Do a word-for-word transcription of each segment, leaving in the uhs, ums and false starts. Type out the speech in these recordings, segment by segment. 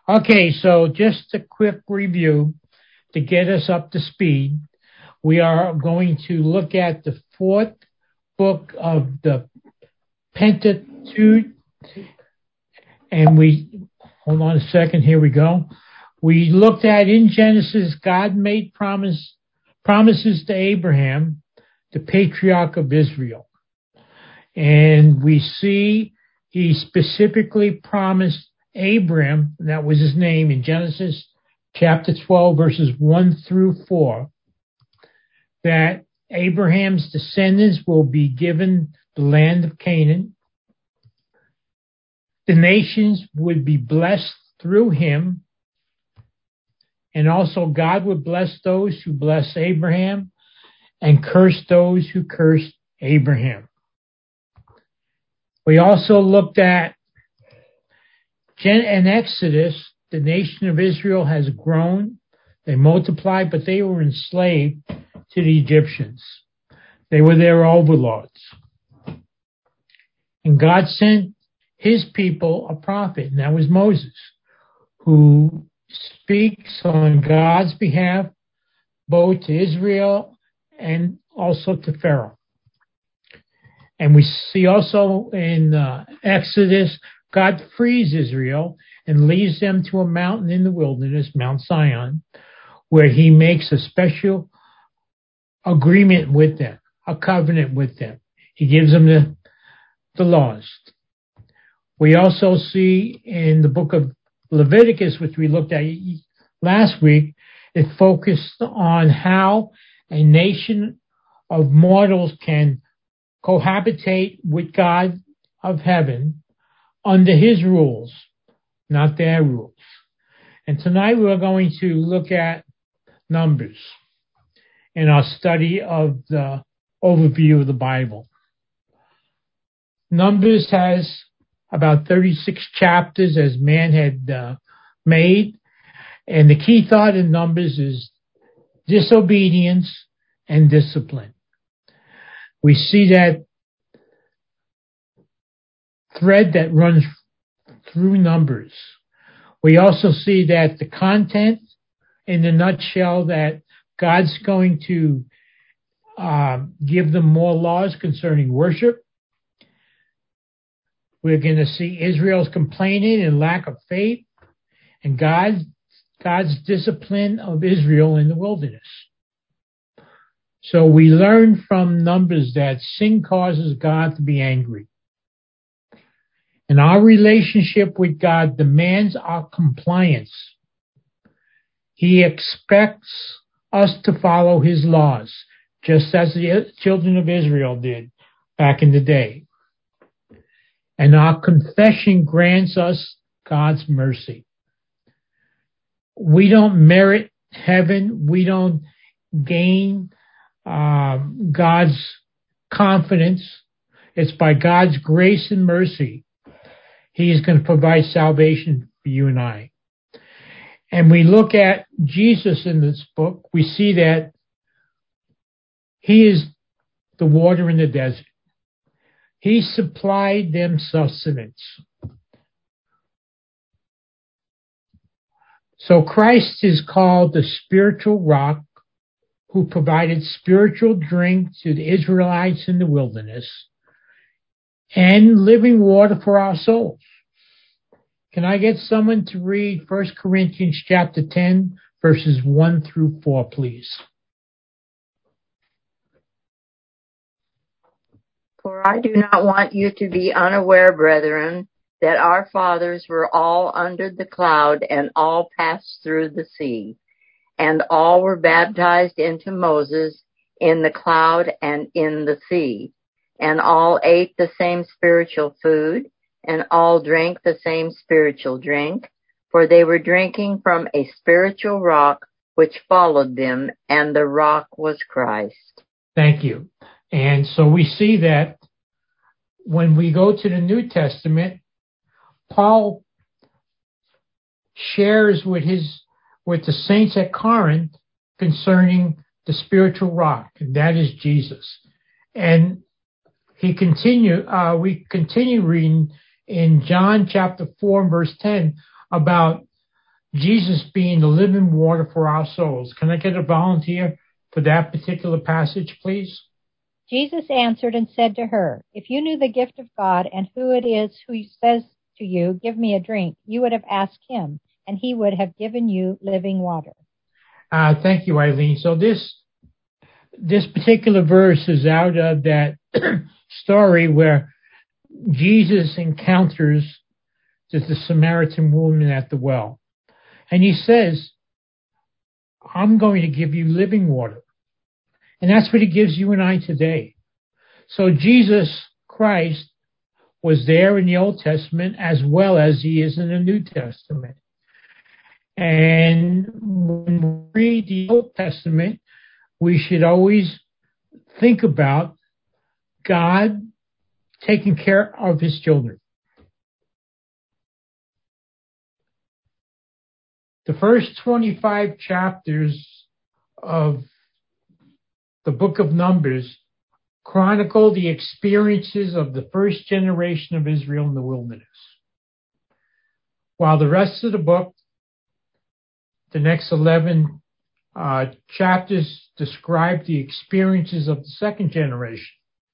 Okay, so just a quick review to get us up to speed. We are going to look at the fourth book of the Pentateuch, and we, hold on a second, here we go. We looked at in Genesis, God made promise, promises to Abraham, the patriarch of Israel. And we see he specifically promised Abram, that was his name, in Genesis chapter twelve, verses one through four, that Abraham's descendants will be given the land of Canaan. The nations would be blessed through him. And also God would bless those who bless Abraham and curse those who cursed Abraham. We also looked at in Exodus, the nation of Israel has grown. They multiplied, but they were enslaved to the Egyptians. They were their overlords. And God sent his people a prophet, and that was Moses, who speaks on God's behalf both to Israel and also to Pharaoh. And we see also in uh, Exodus, God frees Israel and leads them to a mountain in the wilderness, Mount Zion, where he makes a special agreement with them, a covenant with them. He gives them the, the laws. We also see in the book of Leviticus, which we looked at last week, it focused on how a nation of mortals can cohabitate with God of heaven under his rules, not their rules. And tonight we are going to look at Numbers in our study of the overview of the Bible. Numbers has about thirty-six chapters as man had uh, made. And the key thought in Numbers is disobedience and discipline. We see that thread that runs through Numbers. We also see that the content, in the nutshell, that God's going to uh, give them more laws concerning worship. We're going to see Israel's complaining and lack of faith, and God's, God's discipline of Israel in the wilderness. So we learn from Numbers that sin causes God to be angry. And our relationship with God demands our compliance. He expects us to follow his laws, just as the children of Israel did back in the day. And our confession grants us God's mercy. We don't merit heaven. We don't gain uh, God's confidence. It's by God's grace and mercy he is going to provide salvation for you and I. And we look at Jesus in this book, we see that he is the water in the desert. He supplied them sustenance. So Christ is called the spiritual rock who provided spiritual drink to the Israelites in the wilderness and living water for our souls. Can I get someone to read First Corinthians chapter ten, verses one through four, please? For I do not want you to be unaware, brethren, that our fathers were all under the cloud and all passed through the sea, and all were baptized into Moses in the cloud and in the sea, and all ate the same spiritual food, and all drank the same spiritual drink, for they were drinking from a spiritual rock which followed them, and the rock was Christ. Thank you. And so we see that when we go to the New Testament, Paul shares with his with the saints at Corinth concerning the spiritual rock, and that is Jesus. And he continue uh, we continue reading in John chapter four and verse ten about Jesus being the living water for our souls. Can I get a volunteer for that particular passage, please? Jesus answered and said to her, "If you knew the gift of God and who it is who says to you, 'Give me a drink,' you would have asked him, and he would have given you living water." Uh, thank you, Eileen. So this this particular verse is out of that story where Jesus encounters the Samaritan woman at the well. And he says, "I'm going to give you living water." And that's what he gives you and I today. So Jesus Christ was there in the Old Testament as well as he is in the New Testament. And when we read the Old Testament, we should always think about God taking care of his children. The first twenty-five chapters of the book of Numbers chronicle the experiences of the first generation of Israel in the wilderness, while the rest of the book, the next eleven uh, chapters, describe the experiences of the second generation.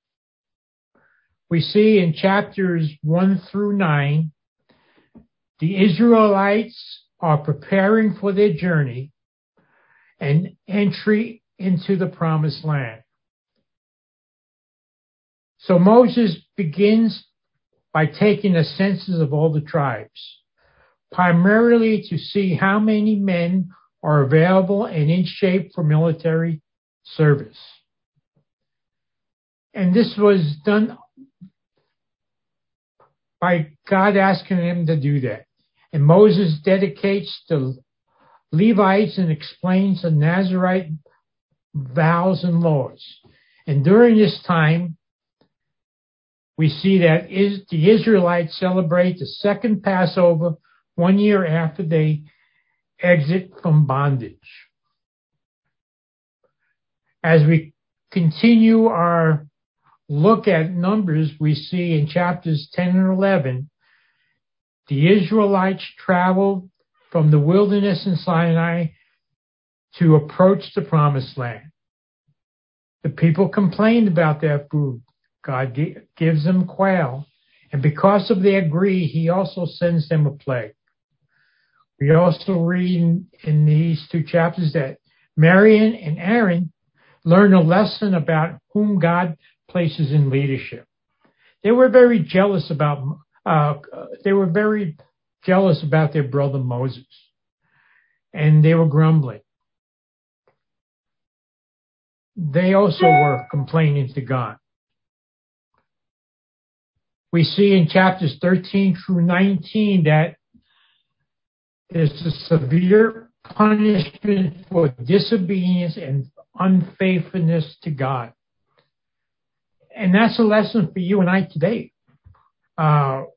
We see in chapters one through nine, the Israelites are preparing for their journey and entry into the promised land. So Moses begins by taking a census of all the tribes, primarily to see how many men are available and in shape for military service. And this was done by God asking him to do that. And Moses dedicates the Levites and explains the Nazirite vows and laws. And during this time, we see that is, the Israelites celebrate the second Passover one year after they exit from bondage. As we continue our look at Numbers, we see in chapters ten and eleven, the Israelites traveled from the wilderness in Sinai to approach the promised land. The people complained about their food. God gives them quail, and because of their greed, he also sends them a plague. We also read in, in these two chapters that Miriam and Aaron learn a lesson about whom God places in leadership. They were very jealous about uh, they were very jealous about their brother Moses, and they were grumbling. They also were complaining to God. We see in chapters thirteen through nineteen that there's a severe punishment for disobedience and unfaithfulness to God. And that's a lesson for you and I today. Uh,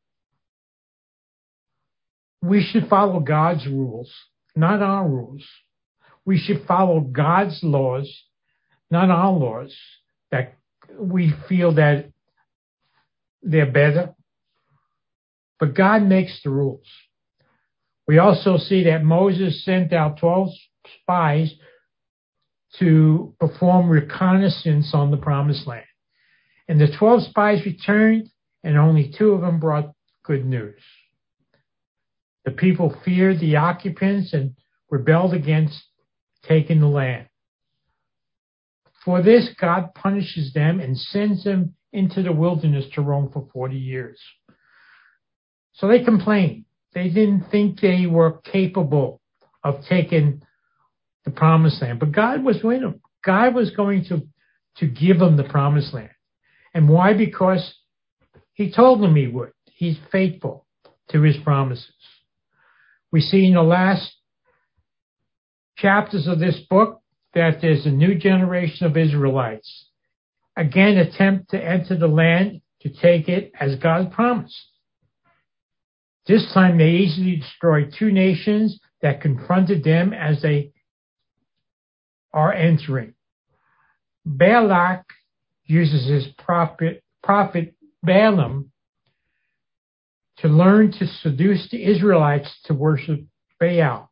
we should follow God's rules, not our rules. We should follow God's laws, not our laws, that we feel that they're better. But God makes the rules. We also see that Moses sent out twelve spies to perform reconnaissance on the promised land. And the twelve spies returned, and only two of them brought good news. The people feared the occupants and rebelled against taking the land. For this, God punishes them and sends them into the wilderness to roam for forty years. So they complained. They didn't think they were capable of taking the promised land. But God was with them. God was going to, to give them the promised land. And why? Because he told them he would. He's faithful to his promises. We see in the last chapters of this book that there's a new generation of Israelites. Again, attempt to enter the land to take it as God promised. This time they easily destroyed two nations that confronted them as they are entering. Balak uses his prophet, prophet Balaam to learn to seduce the Israelites to worship Baal.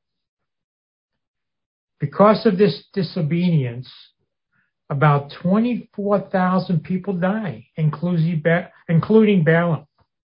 Because of this disobedience, about twenty-four thousand people die, including Balaam.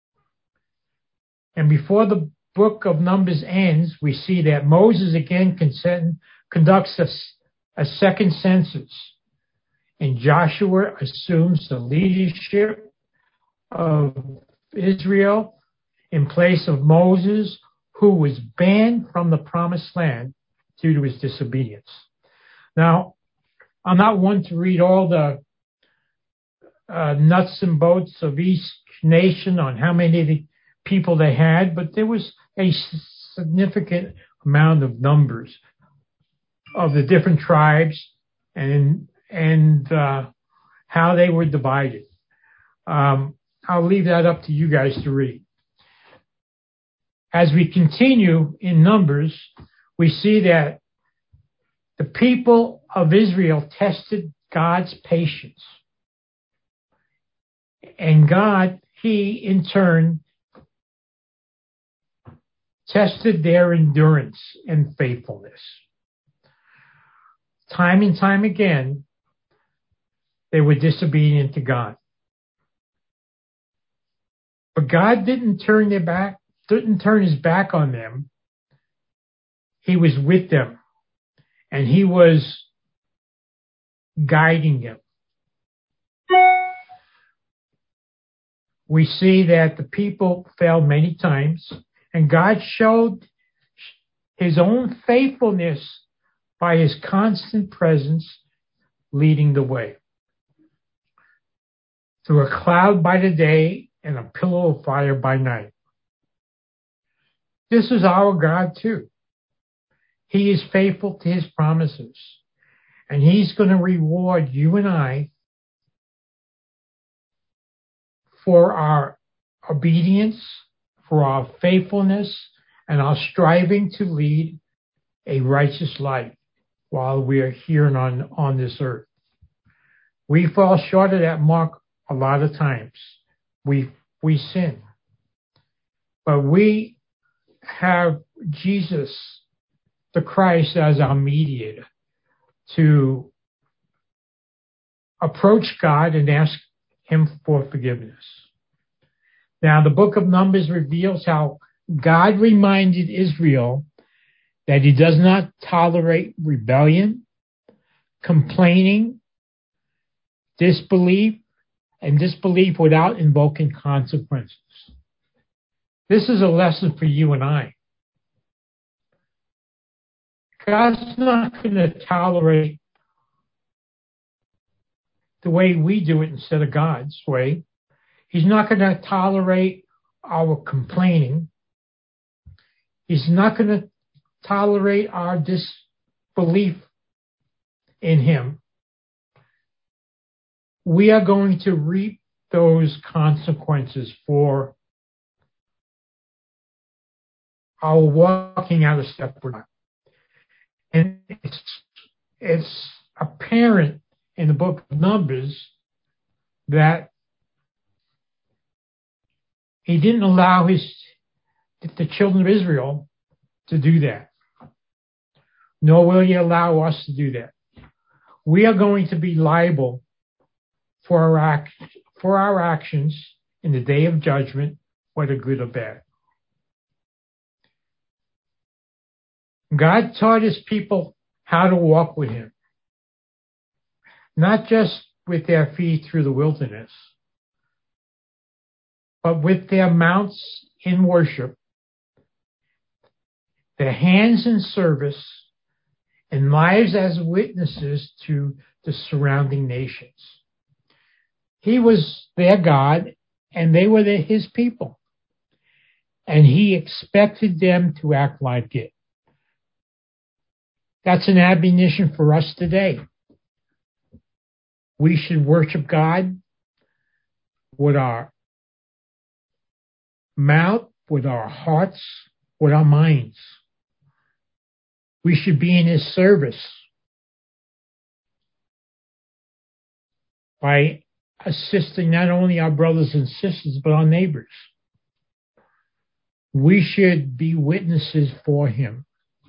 And before the book of Numbers ends, we see that Moses again consent, conducts a, a second census, and Joshua assumes the leadership of Israel in place of Moses, who was banned from the promised land due to his disobedience. Now, I'm not one to read all the uh, nuts and bolts of each nation on how many people they had, but there was a significant amount of numbers of the different tribes and and uh, how they were divided. Um, I'll leave that up to you guys to read. As we continue in Numbers, we see that the people of Israel tested God's patience. And God, He in turn tested their endurance and faithfulness. Time and time again, they were disobedient to God. But God didn't turn their back, didn't turn his back on them. He was with them, and he was guiding them. We see that the people failed many times, and God showed his own faithfulness by his constant presence leading the way. Through a cloud by the day and a pillar of fire by night. This is our God too. He is faithful to his promises. And he's going to reward you and I for our obedience, for our faithfulness, and our striving to lead a righteous life while we are here on, on this earth. We fall short of that mark a lot of times. We, we sin. But we have Jesus, the Christ, as our mediator to approach God and ask him for forgiveness. Now, the book of Numbers reveals how God reminded Israel that he does not tolerate rebellion, complaining, disbelief, and disbelief without invoking consequences. This is a lesson for you and I. God's not going to tolerate the way we do it instead of God's way. He's not going to tolerate our complaining. He's not going to tolerate our disbelief in him. We are going to reap those consequences for our walking out of step with God. And it's, it's apparent in the book of Numbers that he didn't allow his the children of Israel to do that. Nor will he allow us to do that. We are going to be liable for our act, for our actions in the day of judgment, whether good or bad. God taught his people how to walk with him, not just with their feet through the wilderness, but with their mouths in worship, their hands in service, and lives as witnesses to the surrounding nations. He was their God, and they were his people. And he expected them to act like it. That's an admonition for us today. We should worship God with our mouth, with our hearts, with our minds. We should be in his service by assisting not only our brothers and sisters, but our neighbors. we should be witnesses for him.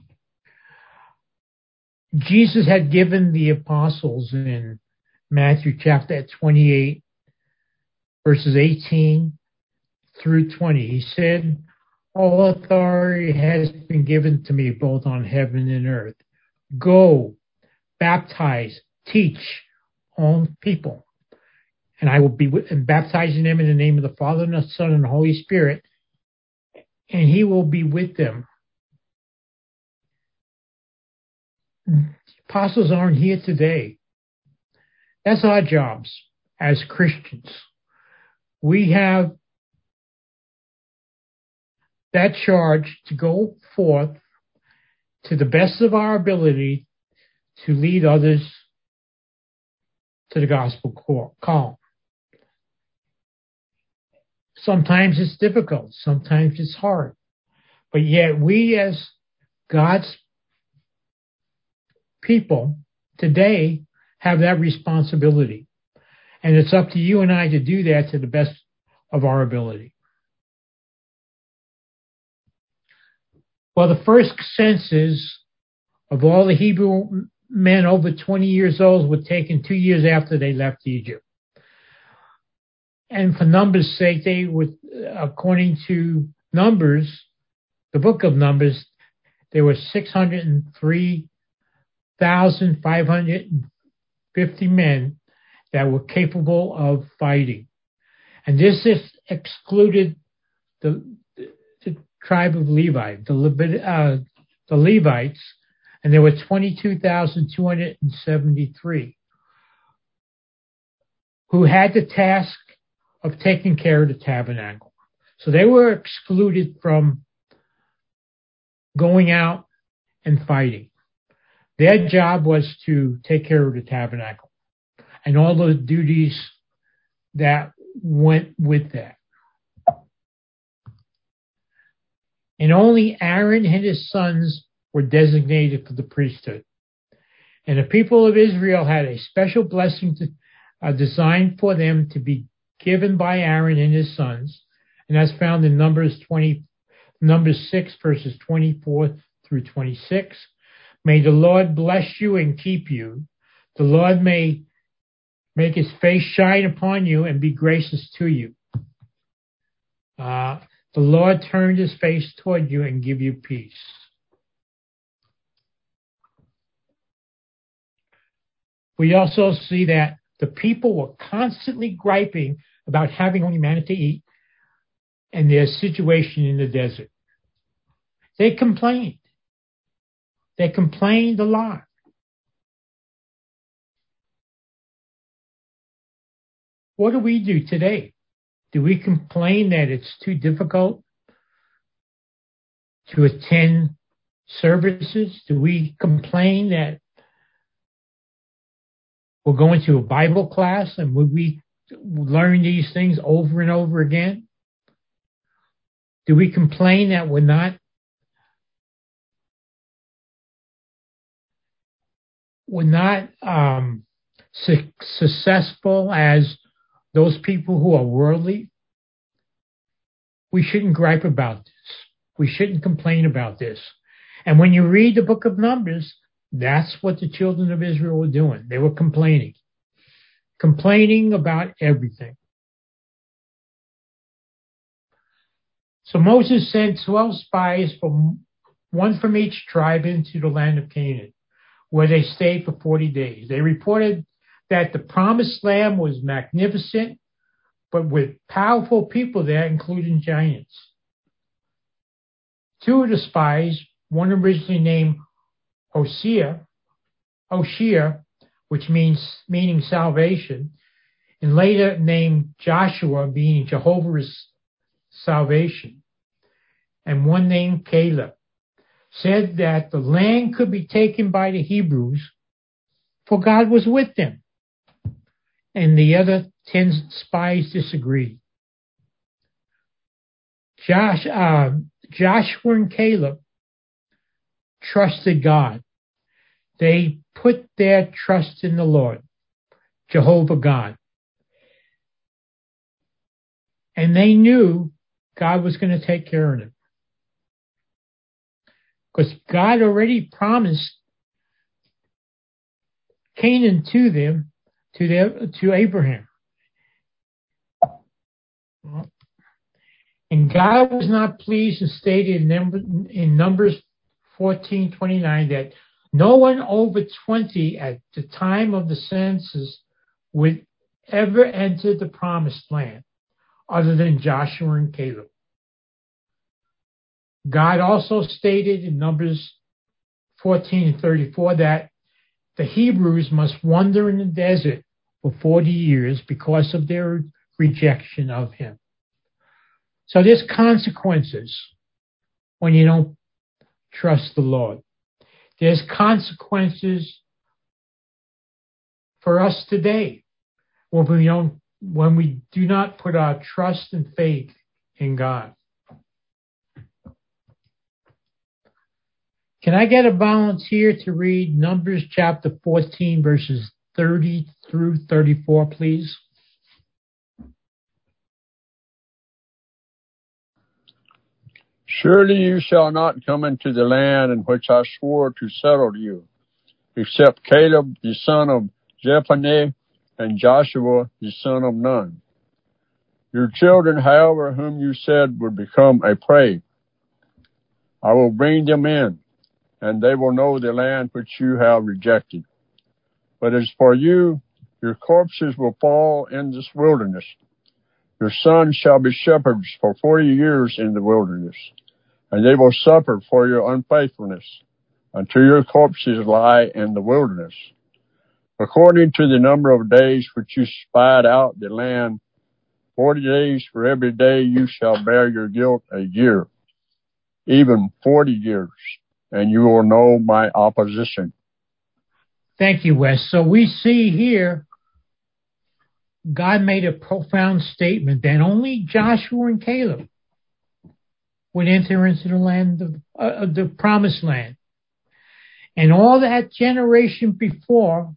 Jesus had given the apostles in Matthew chapter twenty-eight, verses eighteen through twenty. He said, all authority has been given to me both on heaven and earth. Go, baptize, teach all people. And I will be with, and baptizing them in the name of the Father and the Son and the Holy Spirit. And he will be with them. Apostles aren't here today. That's our jobs as Christians. We have that charge to go forth to the best of our ability to lead others to the gospel call. Sometimes it's difficult. Sometimes it's hard. But yet we as God's people today have that responsibility. And it's up to you and I to do that to the best of our ability. Well, the first census of all the Hebrew men over twenty years old was taken two years after they left Egypt. And for numbers' sake, they were, according to Numbers, the book of Numbers, there were six hundred three thousand five hundred fifty men that were capable of fighting. And this is excluded the, the tribe of Levi, the, Levit, uh, the Levites, and there were twenty-two thousand two hundred seventy-three who had the task of taking care of the tabernacle. So they were excluded from going out and fighting. Their job was to take care of the tabernacle and all the duties that went with that. And only Aaron and his sons were designated for the priesthood. And the people of Israel had a special blessing to, uh, designed for them to be given by Aaron and his sons. And that's found in Numbers twenty, Numbers six, verses twenty-four through twenty-six. May the Lord bless you and keep you. The Lord may make his face shine upon you and be gracious to you. Uh, the Lord turned his face toward you and give you peace. We also see that the people were constantly griping about having only manna to eat and their situation in the desert. They complained. They complained a lot. What do we do today? Do we complain that it's too difficult to attend services? Do we complain that we're going to a Bible class and would we learn these things over and over again? Do we complain that we're not we're not um, su- successful as those people who are worldly? We shouldn't gripe about this. We shouldn't complain about this. And when you read the book of Numbers, that's what the children of Israel were doing. They were complaining. Complaining about everything. So Moses sent twelve spies, from one from each tribe, into the land of Canaan, where they stayed for forty days. They reported that the promised land was magnificent, but with powerful people there, including giants. Two of the spies, one originally named Hosea, Hoshea, which means meaning salvation, and later named Joshua, meaning Jehovah's salvation, and one named Caleb, said that the land could be taken by the Hebrews, for God was with them. And the other ten spies disagreed. Josh, uh, Joshua and Caleb trusted God. They put their trust in the Lord, Jehovah God. And they knew God was going to take care of them. because God already promised Canaan to them, to their, to Abraham. And God was not pleased and stated in, number, in Numbers fourteen twenty-nine that no one over twenty at the time of the census would ever enter the promised land other than Joshua and Caleb. God also stated in Numbers fourteen and thirty-four that the Hebrews must wander in the desert for forty years because of their rejection of him. So there's consequences when you don't trust the Lord. There's consequences for us today when we don't, when we do not put our trust and faith in God. Can I get a volunteer to read Numbers chapter fourteen, verses thirty through thirty-four, please? Surely you shall not come into the land in which I swore to settle you, except Caleb the son of Jephunneh and Joshua the son of Nun. Your children, however, whom you said would become a prey, I will bring them in, and they will know the land which you have rejected. But as for you, your corpses will fall in this wilderness. Your sons shall be shepherds for forty years in the wilderness, and they will suffer for your unfaithfulness until your corpses lie in the wilderness. According to the number of days which you spied out the land, forty days for every day you shall bear your guilt a year, even forty years, and you will know my opposition. Thank you, Wes. So we see here God made a profound statement that only Joshua and Caleb would enter into the land of uh, the promised land. And all that generation before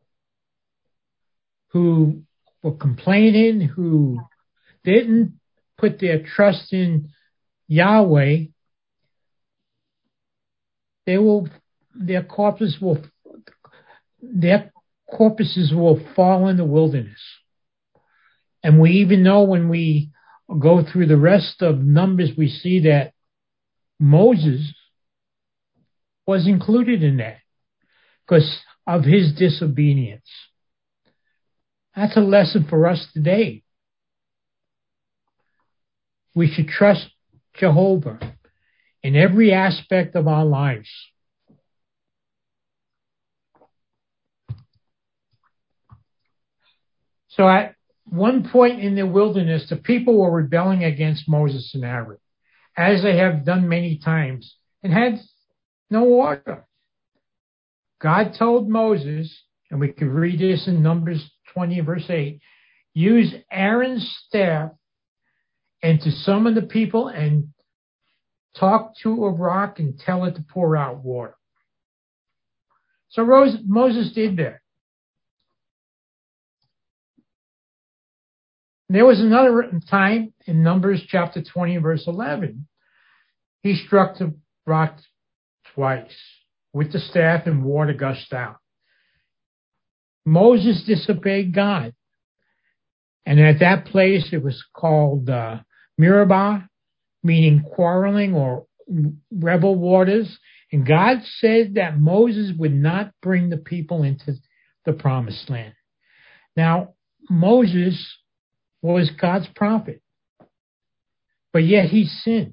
who were complaining, who didn't put their trust in Yahweh, they will, their corpses will, their corpses will fall in the wilderness. And we even know when we go through the rest of Numbers, we see that Moses was included in that because of his disobedience. That's a lesson for us today. We should trust Jehovah in every aspect of our lives. So at one point in the wilderness, the people were rebelling against Moses and Aaron, as they have done many times, and had no water. God told Moses, and we can read this in Numbers twenty, verse eight, use Aaron's staff and to summon the people and talk to a rock and tell it to pour out water. So Rose, Moses did that. There was another time in Numbers chapter twenty, verse eleven. He struck the rock twice with the staff and water gushed out. Moses disobeyed God. And at that place, it was called uh, Meribah, meaning quarreling or rebel waters. And God said that Moses would not bring the people into the promised land. Now, Moses was God's prophet, but yet he sinned.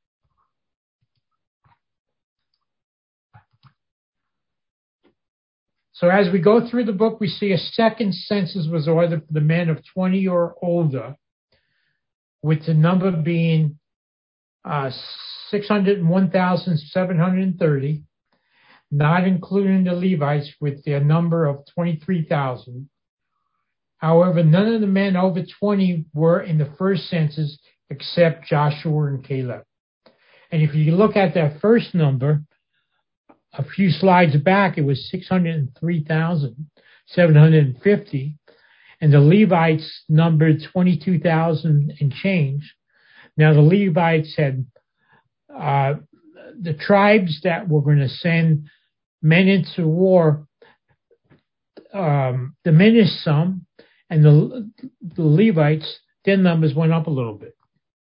So as we go through the book, we see a second census was ordered for the men of twenty or older, with the number being uh, six hundred one thousand seven hundred thirty, not including the Levites with their number of twenty-three thousand. However, none of the men over twenty were in the first census except Joshua and Caleb. And if you look at that first number, a few slides back, it was six hundred three thousand seven hundred fifty, and the Levites numbered twenty-two thousand and change. Now, the Levites had uh, the tribes that were going to send men into war um, diminished some, and the, the Levites, their numbers went up a little bit.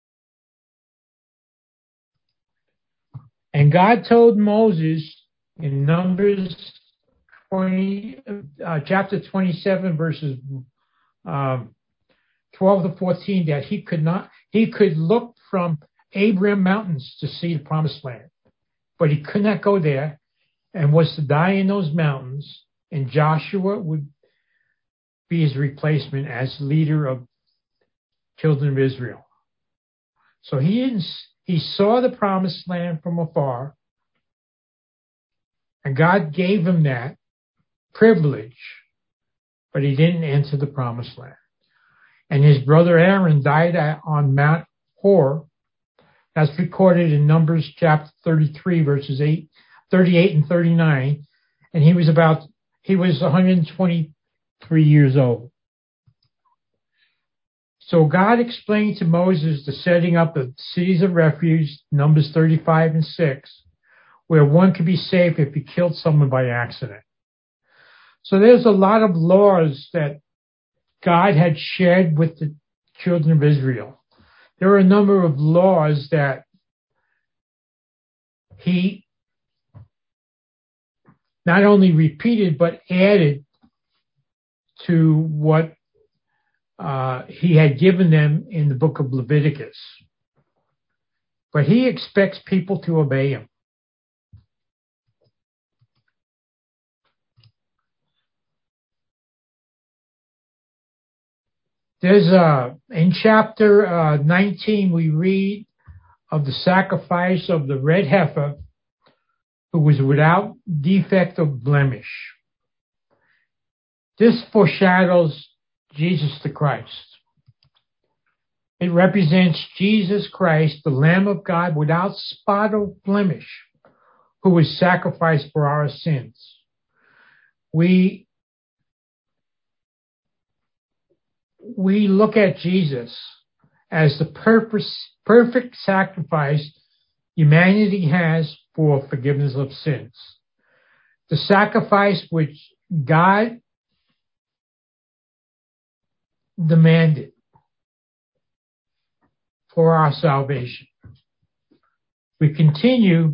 And God told Moses in Numbers twenty, uh, chapter twenty-seven, verses um, twelve to fourteen, that he could not, he could look from Abraham Mountains to see the Promised Land, but he could not go there, and was to die in those mountains. And Joshua would be his replacement as leader of children of Israel. So he didn't, he saw the Promised Land from afar, and God gave him that privilege, but he didn't enter the Promised Land. And his brother Aaron died at, on Mount Hor. That's recorded in Numbers chapter thirty-three, verses eight, thirty-eight and thirty-nine. And he was about, he was one hundred twenty-three years old. So God explained to Moses the setting up of cities of refuge, Numbers thirty-five and six, where one could be safe if he killed someone by accident. So there's a lot of laws that God had shared with the children of Israel. There are a number of laws that he not only repeated but added to what uh, he had given them in the book of Leviticus. But he expects people to obey him. There's uh, in chapter uh, nineteen, we read of the sacrifice of the red heifer who was without defect or blemish. This foreshadows Jesus the Christ. It represents Jesus Christ, the Lamb of God, without spot or blemish, who was sacrificed for our sins. We We look at Jesus as the purpose, perfect sacrifice humanity has for forgiveness of sins. The sacrifice which God demanded for our salvation. We continue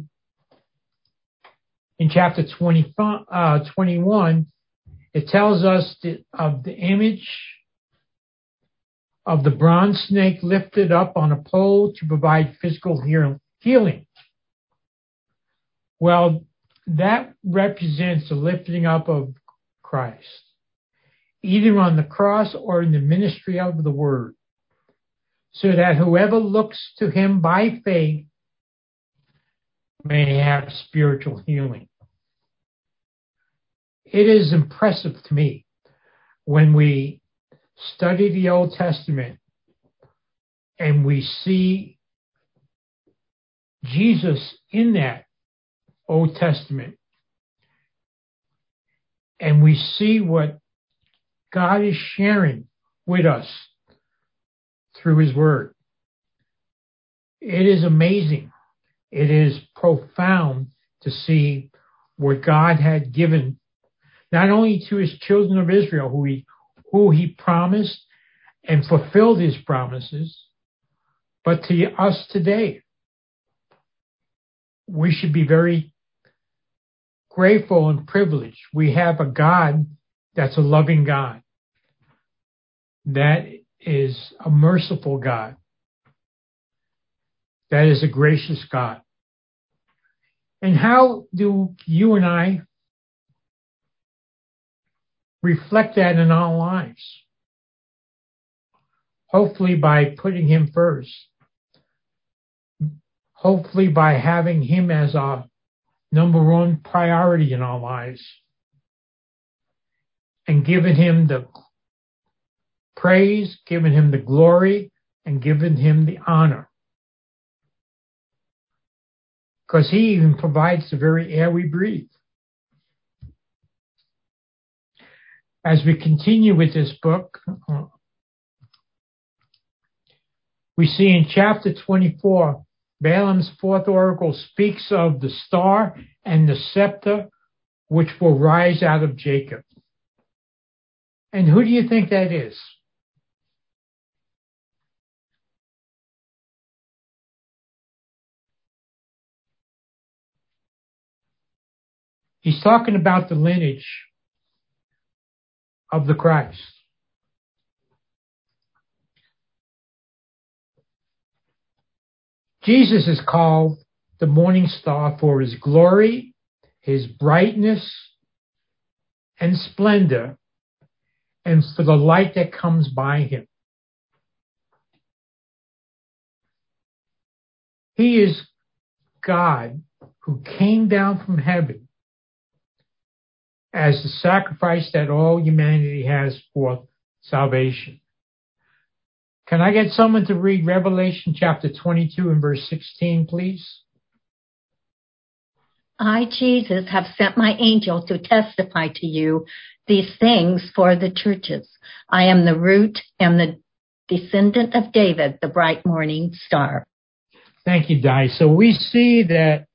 in chapter twenty, uh, twenty-one. It tells us that of the image of the bronze snake lifted up on a pole to provide physical healing. Well, that represents the lifting up of Christ, either on the cross or in the ministry of the word, so that whoever looks to him by faith may have spiritual healing. It is impressive to me when we study the Old Testament and we see Jesus in that Old Testament, and we see what God is sharing with us through his word. It is amazing. It is profound to see what God had given not only to his children of Israel, who he who he promised and fulfilled his promises, but to us today. We should be very grateful and privileged. We have a God that's a loving God, that is a merciful God, that is a gracious God. And how do you and I reflect that in our lives? Hopefully by putting him first. Hopefully by having him as our number one priority in our lives. And giving him the praise, giving him the glory, and giving him the honor. Because he even provides the very air we breathe. As we continue with this book, uh, we see in chapter twenty-four Balaam's fourth oracle speaks of the star and the scepter which will rise out of Jacob. And who do you think that is? He's talking about the lineage of the Christ. Jesus is called the morning star for his glory, his brightness and splendor, and for the light that comes by him. He is God who came down from heaven as the sacrifice that all humanity has for salvation. Can I get someone to read Revelation chapter twenty-two and verse sixteen, please? I, Jesus, have sent my angel to testify to you these things for the churches. I am the root and the descendant of David, the bright morning star. Thank you, Di. So we see that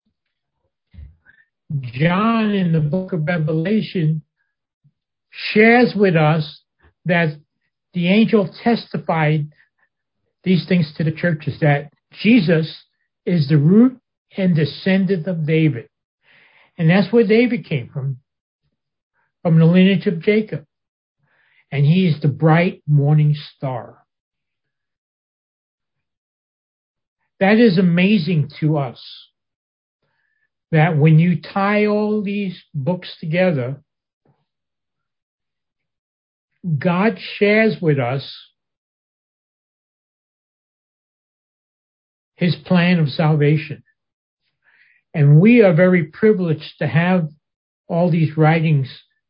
John in the book of Revelation shares with us that the angel testified these things to the churches, that Jesus is the root and descendant of David. And that's where David came from, from the lineage of Jacob. And he is the bright morning star. That is amazing to us, that when you tie all these books together, God shares with us his plan of salvation. And we are very privileged to have all these writings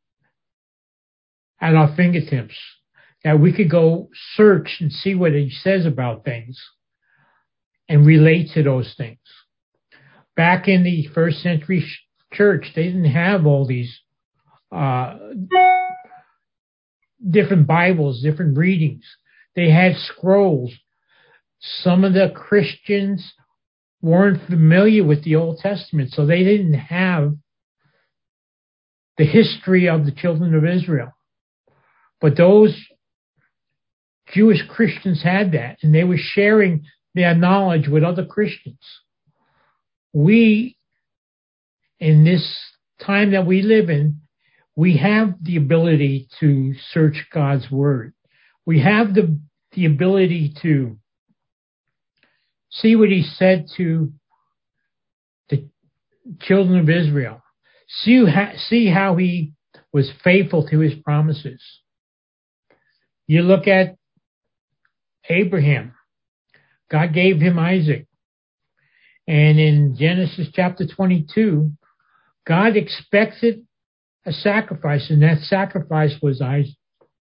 at our fingertips, that we could go search and see what he says about things and relate to those things. Back in the first century church, they didn't have all these uh, different Bibles, different readings. They had scrolls. Some of the Christians weren't familiar with the Old Testament, so they didn't have the history of the children of Israel. But those Jewish Christians had that, and they were sharing their knowledge with other Christians. We, in this time that we live in, we have the ability to search God's Word. We have the, the ability to see what he said to the children of Israel. See, see how he was faithful to his promises. You look at Abraham. God gave him Isaac. And in Genesis chapter twenty-two, God expected a sacrifice, and that sacrifice was Isaac.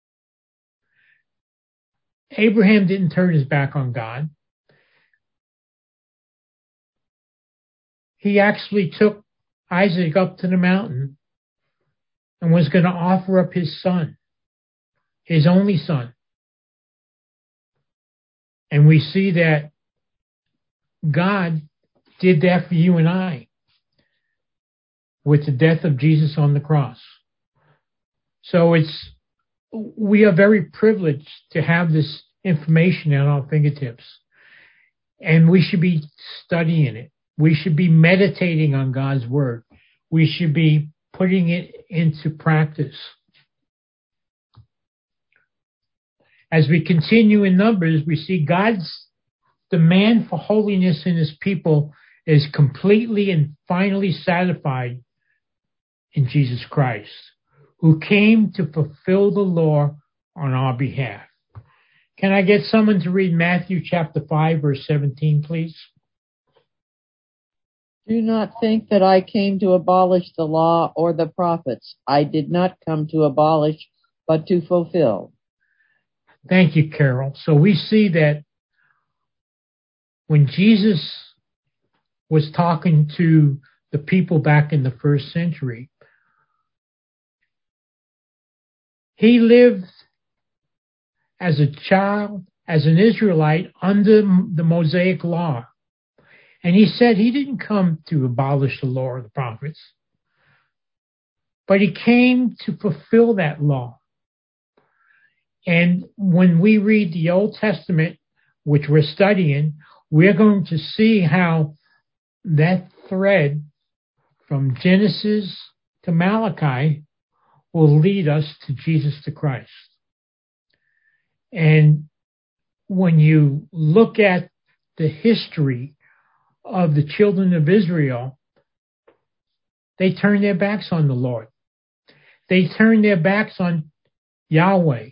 Abraham didn't turn his back on God. He actually took Isaac up to the mountain and was going to offer up his son, his only son. And we see that God did that for you and I with the death of Jesus on the cross. So it's, we are very privileged to have this information at our fingertips. And we should be studying it. We should be meditating on God's Word. We should be putting it into practice. As we continue in Numbers, we see God's demand for holiness in his people is completely and finally satisfied in Jesus Christ, who came to fulfill the law on our behalf. Can I get someone to read Matthew chapter five, verse seventeen, please? Do not think that I came to abolish the law or the prophets. I did not come to abolish, but to fulfill. Thank you, Carol. So we see that when Jesus was talking to the people back in the first century, he lived as a child, as an Israelite, under the Mosaic law. And he said he didn't come to abolish the law or the prophets, but he came to fulfill that law. And when we read the Old Testament, which we're studying, we're going to see how that thread from Genesis to Malachi will lead us to Jesus the Christ. And when you look at the history of the children of Israel, they turned their backs on the Lord. They turned their backs on Yahweh.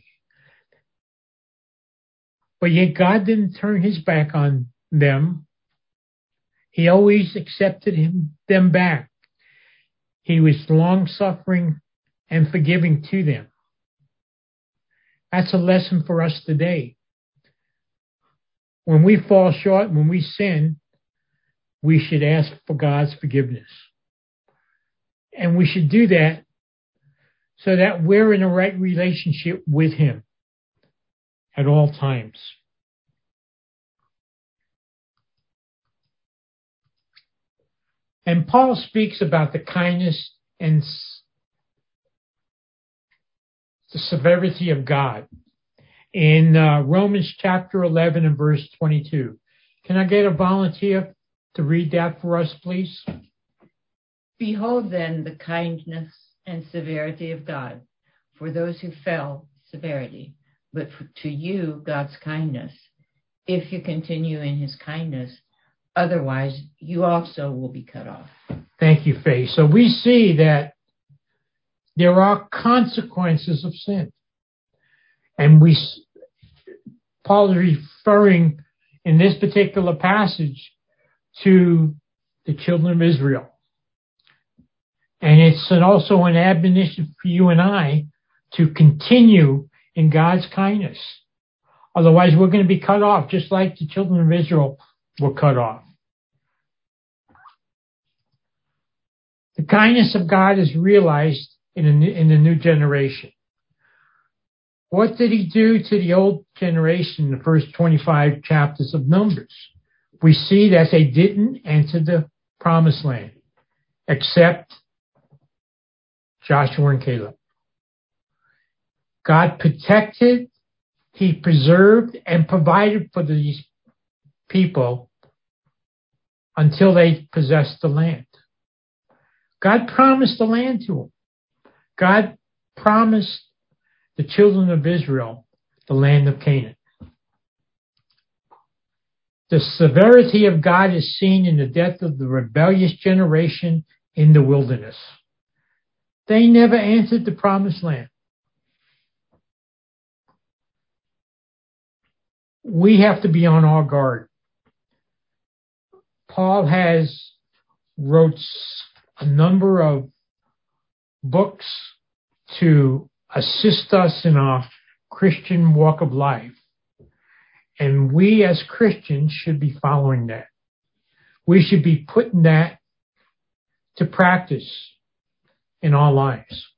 But yet God didn't turn his back on them. He always accepted him, them back. He was long-suffering and forgiving to them. That's a lesson for us today. When we fall short, when we sin, we should ask for God's forgiveness. And we should do that so that we're in a right relationship with him at all times. And Paul speaks about the kindness and the severity of God in uh, Romans chapter eleven and verse twenty-two. Can I get a volunteer to read that for us, please? Behold then the kindness and severity of God. For those who fell, severity, but for, to you God's kindness, if you continue in his kindness. Otherwise, you also will be cut off. Thank you, Faye. So we see that there are consequences of sin. And we, Paul is referring in this particular passage to the children of Israel. And it's also an admonition for you and I to continue in God's kindness. Otherwise, we're going to be cut off, just like the children of Israel were cut off. The kindness of God is realized in, a, in the new generation. What did he do to the old generation in the first twenty-five chapters of Numbers? We see that they didn't enter the promised land, except Joshua and Caleb. God protected, he preserved, and provided for these people until they possessed the land. God promised the land to them. God promised the children of Israel the land of Canaan. The severity of God is seen in the death of the rebellious generation in the wilderness. They never entered the promised land. We have to be on our guard. Paul has wrote a number of books to assist us in our Christian walk of life. And we as Christians should be following that. We should be putting that to practice in our lives.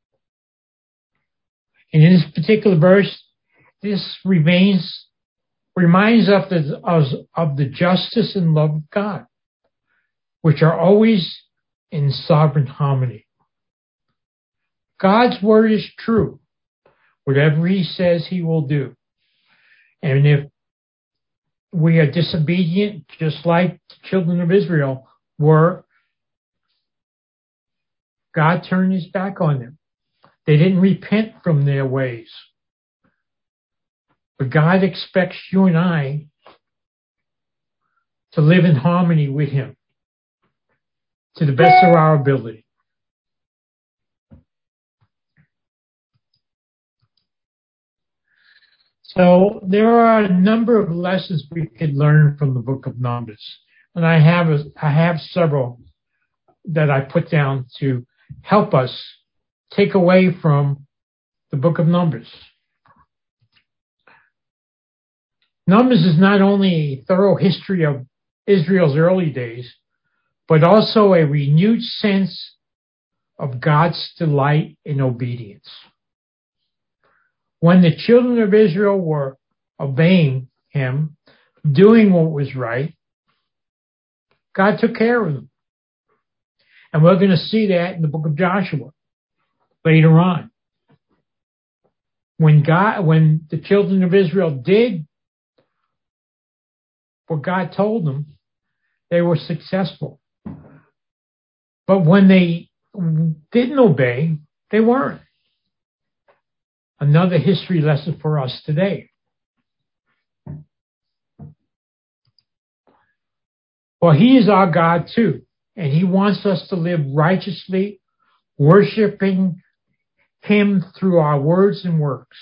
And in this particular verse, this remains, reminds us of the justice and love of God, which are always in sovereign harmony. God's word is true. Whatever he says, he will do. And if we are disobedient, just like the children of Israel were, God turned his back on them. They didn't repent from their ways. But God expects you and I to live in harmony with him to the best of our ability. So there are a number of lessons we could learn from the book of Numbers. And I have a, I have several that I put down to help us take away from the book of Numbers. Numbers is not only a thorough history of Israel's early days, but also a renewed sense of God's delight in obedience. When the children of Israel were obeying him, doing what was right, God took care of them. And we're going to see that in the book of Joshua later on. When God, when the children of Israel did what God told them, they were successful. But when they didn't obey, they weren't. Another history lesson for us today. Well, He is our God too, and He wants us to live righteously, worshiping Him through our words and works.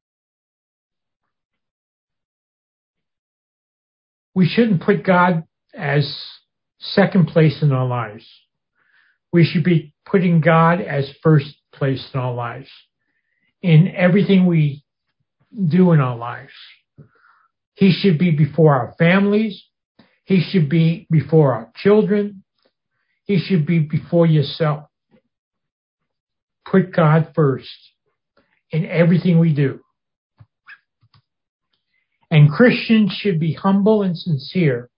We shouldn't put God as second place in our lives. We should be putting God as first place in our lives, in everything we do in our lives. He should be before our families. He should be before our children. He should be before yourself. Put God first in everything we do. And Christians should be humble and sincere.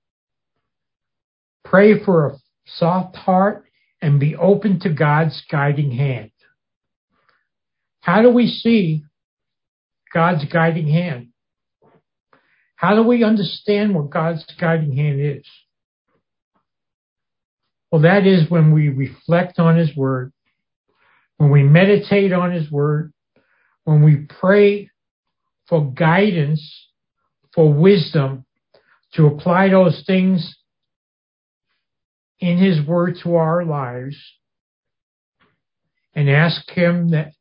Pray for a soft heart and be open to God's guiding hand. How do we see God's guiding hand? How do we understand what God's guiding hand is? Well, that is when we reflect on His Word, when we meditate on His Word, when we pray for guidance, for wisdom, to apply those things in His Word to our lives, and ask Him that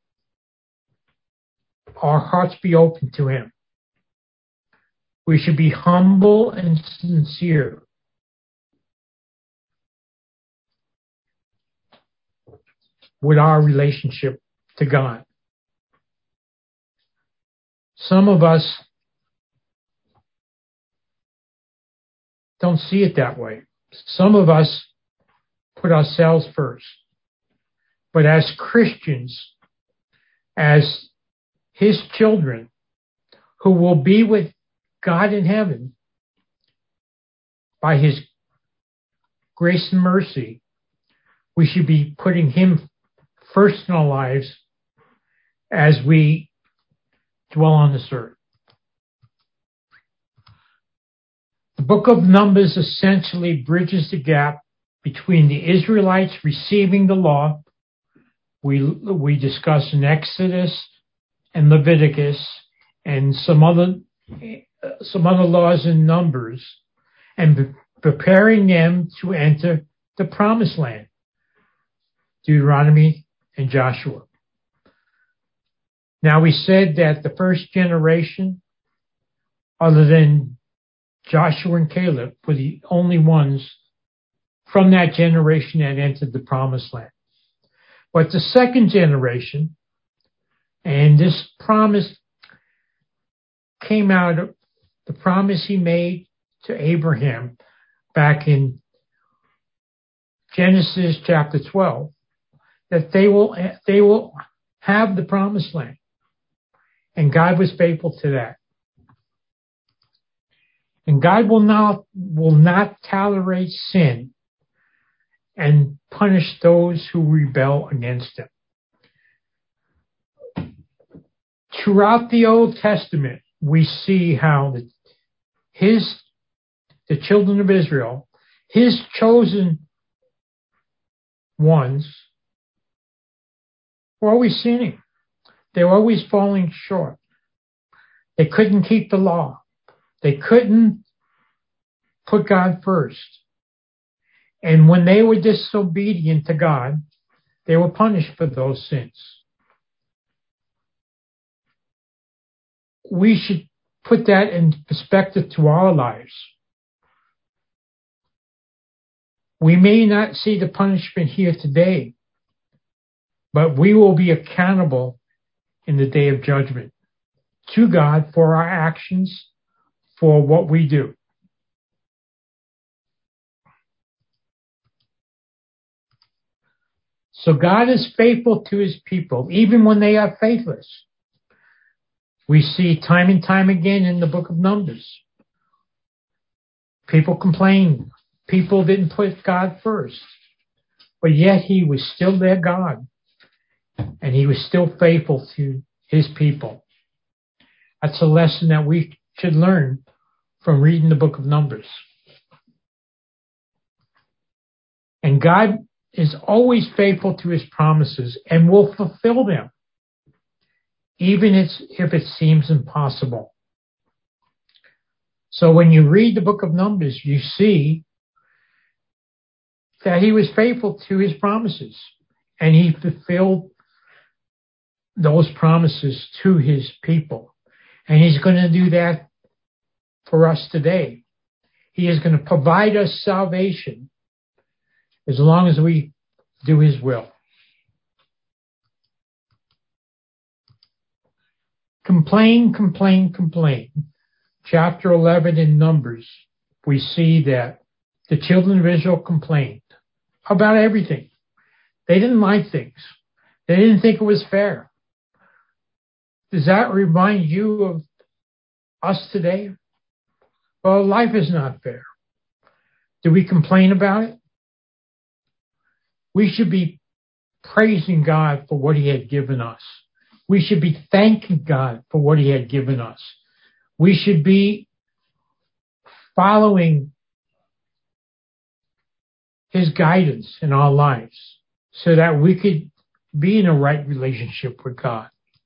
our hearts be open to Him. We should be humble and sincere. With our relationship to God. Some of us don't see it that way. Some of us put ourselves first. But as Christians, as His children, who will be with God in heaven by His grace and mercy, we should be putting Him first in our lives as we dwell on this earth. The book of Numbers essentially bridges the gap between the Israelites receiving the law we we discuss in Exodus and Leviticus and some other some other laws in Numbers, and preparing them to enter the promised land, Deuteronomy and Joshua. Now, we said that the first generation, other than Joshua and Caleb, were the only ones from that generation that entered the promised land. But the second generation, and this promise came out of the promise He made to Abraham back in Genesis chapter twelve, that they will they will have the promised land. And God was faithful to that. And God will not will not tolerate sin and punish those who rebel against Him. Throughout the Old Testament, we see how the, his the children of Israel, His chosen ones, were always sinning. They were always falling short. They couldn't keep the law. They couldn't put God first. And when they were disobedient to God, they were punished for those sins. We should put that in perspective to our lives. We may not see the punishment here today, but we will be accountable in the day of judgment to God for our actions, for what we do. So God is faithful to His people, even when they are faithless. We see time and time again in the book of Numbers. People complain. people didn't put God first. But yet he was still their God. And he was still faithful to his people. That's a lesson that we should learn from reading the book of Numbers. And God is always faithful to his promises and will fulfill them, even if it seems impossible. So when you read the book of Numbers, you see that he was faithful to his promises, and he fulfilled those promises to his people. And he's going to do that for us today. He is going to provide us salvation as long as we do his will. Complain, complain, complain. Chapter eleven in Numbers, we see that the children of Israel complained about everything. They didn't like things. They didn't think it was fair. Does that remind you of us today? Well, life is not fair. Do we complain about it? We should be praising God for what he had given us. We should be thanking God for what he had given us. We should be following his guidance in our lives so that we could be in a right relationship with God.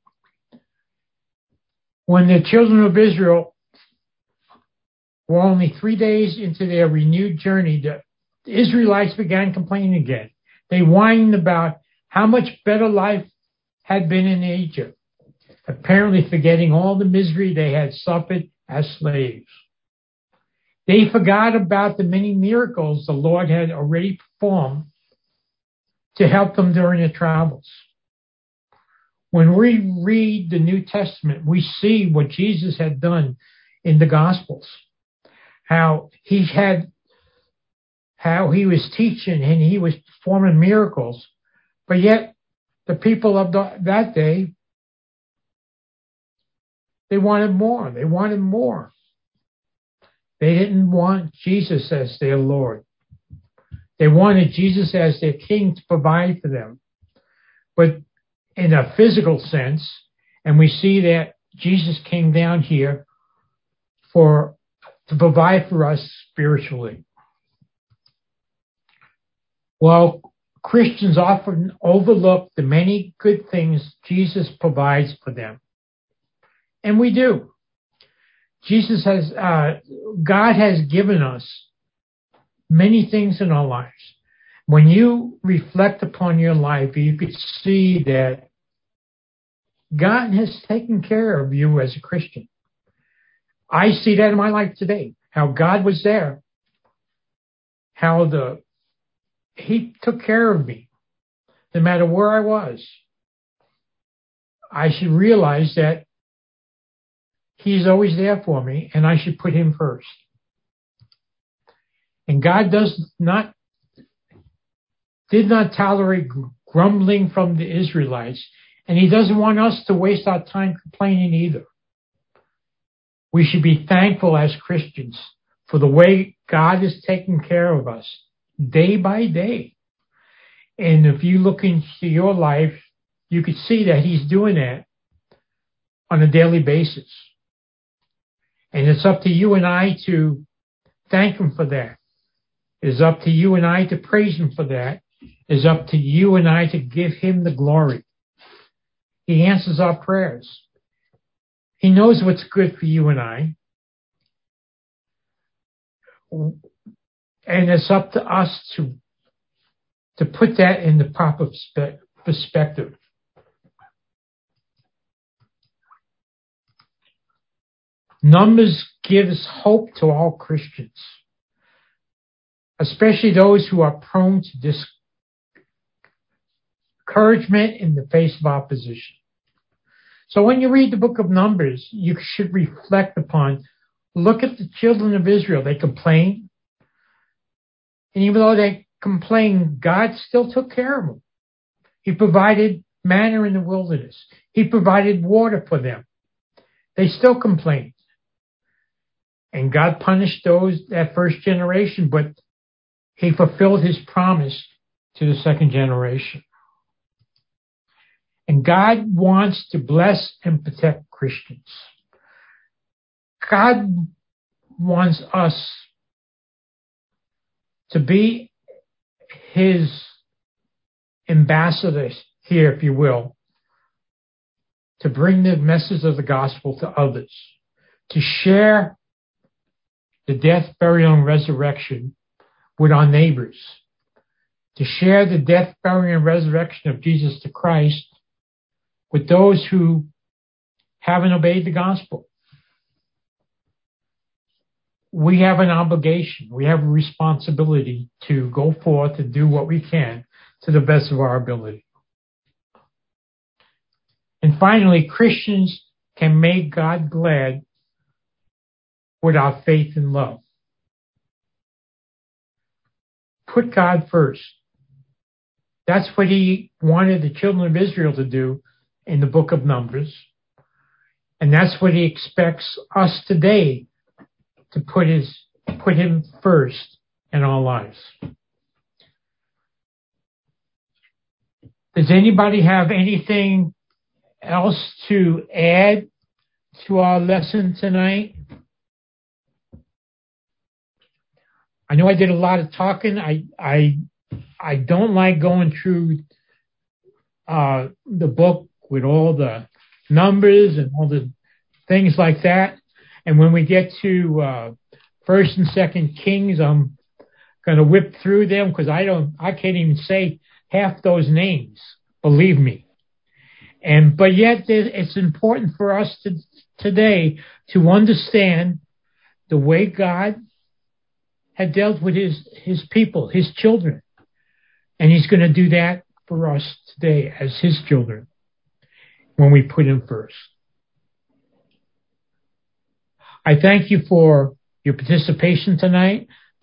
When the children of Israel were only three days into their renewed journey, the Israelites began complaining again. They whined about how much better life had been in Egypt, apparently forgetting all the misery they had suffered as slaves. They forgot about the many miracles the Lord had already performed to help them during their travels. When we read the New Testament, we see what Jesus had done in the Gospels, how he had, how he was teaching and he was performing miracles, but yet the people of the, that day, they wanted more. They wanted more. They didn't want Jesus as their Lord. They wanted Jesus as their king to provide for them. But in a physical sense, and we see that Jesus came down here for to provide for us spiritually. Well, Christians often overlook the many good things Jesus provides for them. And we do. Jesus has, uh, God has given us many things in our lives. When you reflect upon your life, you could see that God has taken care of you as a Christian. I see that in my life today, how God was there, how the He took care of me, no matter where I was. I should realize that He's always there for me, and I should put Him first. And God does not, did not tolerate grumbling from the Israelites, and He doesn't want us to waste our time complaining either. We should be thankful as Christians for the way God is taking care of us day by day. And if you look into your life, you could see that He's doing that on a daily basis. And it's up to you and I to thank Him for that. It's up to you and I to praise Him for that. It's up to you and I to give Him the glory. He answers our prayers. He knows what's good for you and I. And it's up to us to, to put that in the proper perspective. Numbers gives hope to all Christians, especially those who are prone to discouragement in the face of opposition. So when you read the book of Numbers, you should reflect upon, look at the children of Israel. They complained. And even though they complained, God still took care of them. He provided manna in the wilderness. He provided water for them. They still complained. And God punished those, that first generation, but he fulfilled his promise to the second generation. And God wants to bless and protect Christians. God wants us to be his ambassadors here, if you will, to bring the message of the gospel to others, to share the death, burial, and resurrection with our neighbors, to share the death, burial, and resurrection of Jesus the Christ with those who haven't obeyed the gospel. We have an obligation, we have a responsibility to go forth and do what we can to the best of our ability. And finally, Christians can make God glad with our faith and love. Put God first. That's what he wanted the children of Israel to do in the book of Numbers. And that's what he expects us today to put his put him first in our lives. Does anybody have anything else to add to our lesson tonight? I know I did a lot of talking. I I I don't like going through uh, the book with all the numbers and all the things like that. And when we get to uh, First and Second Kings, I'm going to whip through them because I don't, I can't even say half those names. Believe me. And but yet it's important for us to, today to understand the way God had dealt with his his people, his children, and he's going to do that for us today as his children when we put him first. I thank you for your participation tonight.